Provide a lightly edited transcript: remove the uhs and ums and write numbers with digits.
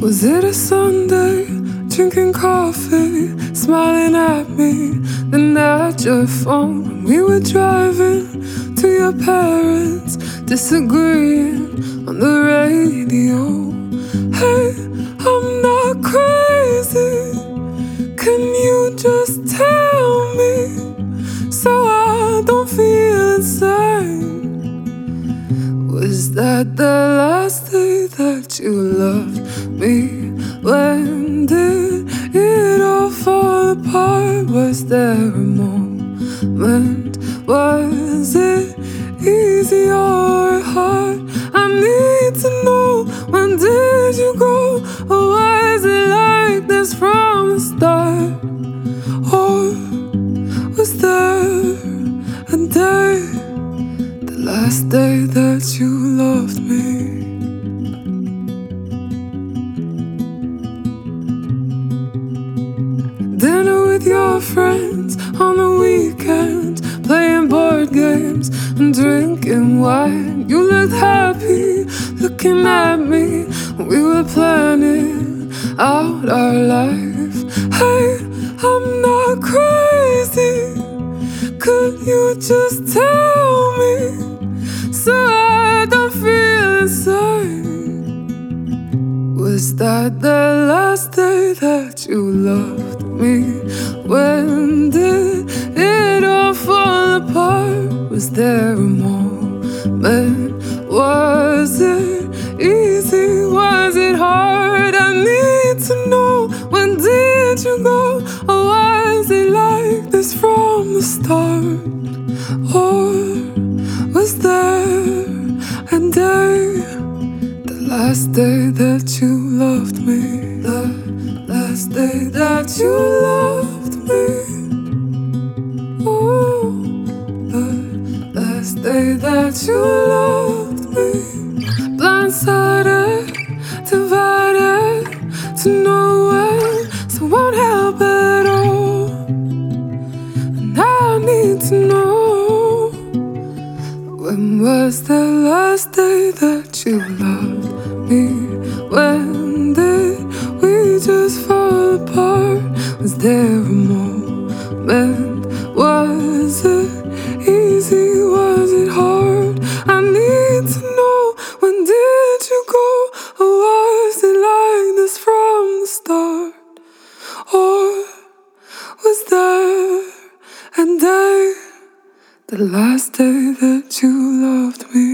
Was it a Sunday, drinking coffee, smiling at me, then at your phone? We were driving to your parents, disagreeing on the radio. Hey, I'm not crazy, can you just tell me so I don't feel insane? Was that the last day that you loved me? When did it all fall apart? Was there a moment? Was it easy or hard? I need to know, when did you go? Or was it like this from the start? Or was there a day, the last day that you loved me? Dinner with your friends on the weekend, playing board games and drinking wine. You looked happy looking at me. We were planning out our life. Hey, I'm not crazy, could you just tell me so I don't feel insane? Was that the last day that you loved me? When did it all fall apart? Was there a moment? Was it easy? Was it hard? I need to know, when did you go? Or was it like this from the start? Or was there a day, the last day that you loved me? The last day that you loved me. Oh, the last day that you loved me. Blindsided, divided to nowhere, so won't help at all. And I need to know, when was the last day that you loved me? When did we just fall apart? Was there a moment? Was it easy? Was it hard? I need to know, when did you go? Or was it like this from the start? Or was there a day, the last day that you loved me?